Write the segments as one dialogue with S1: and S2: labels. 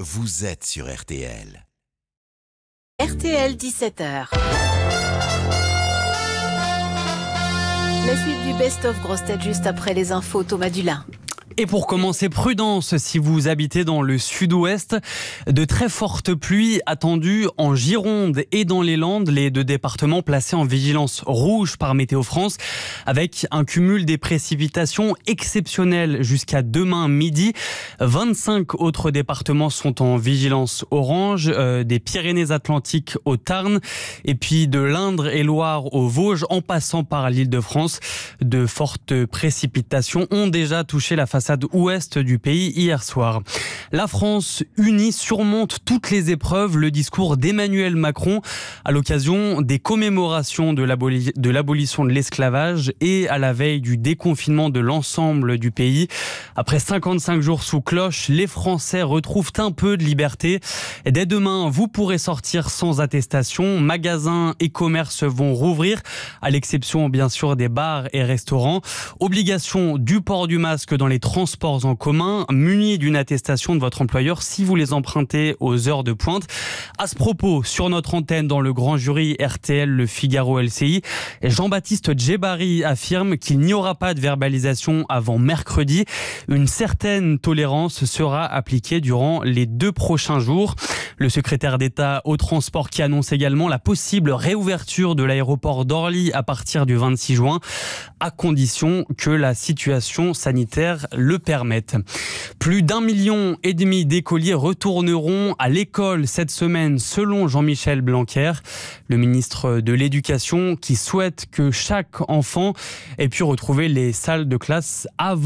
S1: vous êtes sur RTL.
S2: RTL 17h. La suite du best-of grosse tête juste après les infos, Thomas Dulin.
S3: Et pour commencer, prudence si vous habitez dans le sud-ouest. De très fortes pluies attendues en Gironde et dans les Landes, les deux départements placés en vigilance rouge par Météo France, avec un cumul des précipitations exceptionnelles jusqu'à demain midi. 25 autres départements sont en vigilance orange, des Pyrénées-Atlantiques au Tarn, et puis de l'Indre et Loire aux Vosges, en passant par l'Île-de-France. De fortes précipitations ont déjà touché la façade ouest du pays hier soir. La France unie surmonte toutes les épreuves, le discours d'Emmanuel Macron à l'occasion des commémorations de l'abolition de l'esclavage et à la veille du déconfinement de l'ensemble du pays. Après 55 jours sous cloche, les Français retrouvent un peu de liberté. Et dès demain, vous pourrez sortir sans attestation. Magasins et commerces vont rouvrir, à l'exception bien sûr des bars et restaurants. Obligation du port du masque dans les transports en commun, munis d'une attestation de votre employeur si vous les empruntez aux heures de pointe. À ce propos, sur notre antenne dans le grand jury RTL Le Figaro LCI, Jean-Baptiste Djebari affirme qu'il n'y aura pas de verbalisation avant mercredi. Une certaine tolérance sera appliquée durant les 2 prochains jours. Le secrétaire d'État au transport qui annonce également la possible réouverture de l'aéroport d'Orly à partir du 26 juin, à condition que la situation sanitaire le permette. Plus d'1,5 million d'écoliers retourneront à l'école cette semaine selon Jean-Michel Blanquer, le ministre de l'Éducation, qui souhaite que chaque enfant ait pu retrouver les salles de classe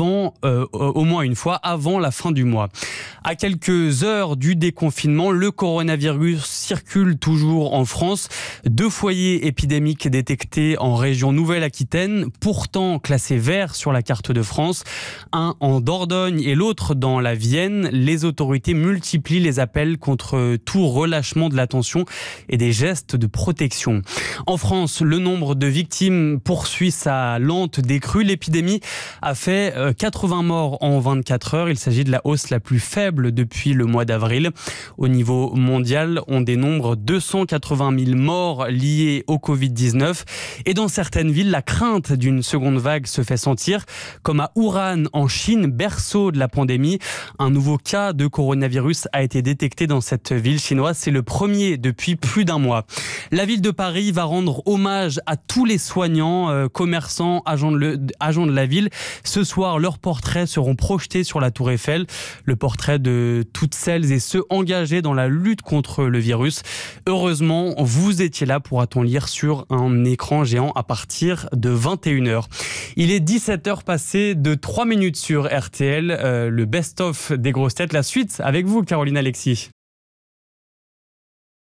S3: au moins une fois avant la fin du mois. À quelques heures du déconfinement, le coronavirus circule toujours en France. 2 foyers épidémiques détectés en région Nouvelle-Aquitaine, pourtant classés verts sur la carte de France. Un en Dordogne et l'autre dans la Vienne. Les autorités multiplient les appels contre tout relâchement de la tension et des gestes de protection. En France, le nombre de victimes poursuit sa lente décrue. L'épidémie a fait 80 morts en 24 heures. Il s'agit de la hausse la plus faible depuis le mois d'avril. Au niveau mondial, on dénombre 280 000 morts liés au Covid-19. Et dans certaines villes, la crainte d'une seconde vague se fait sentir, comme à Wuhan en Chine, berceau de la pandémie. Un nouveau cas de coronavirus a été détecté dans cette ville chinoise. C'est le premier depuis plus d'1 mois. La ville de Paris va rendre hommage à tous les soignants, commerçants, agents de la ville. Ce soir, leurs portraits seront projetés sur la Tour Eiffel. Le portrait de toutes celles et ceux engagés dans la lutte contre le virus. Heureusement, vous étiez là, pourra-t-on lire sur un écran géant à partir de 21h. Il est 17h passé de 3 minutes sur RTL, le best-of des grosses têtes. La suite avec vous, Caroline Alexis.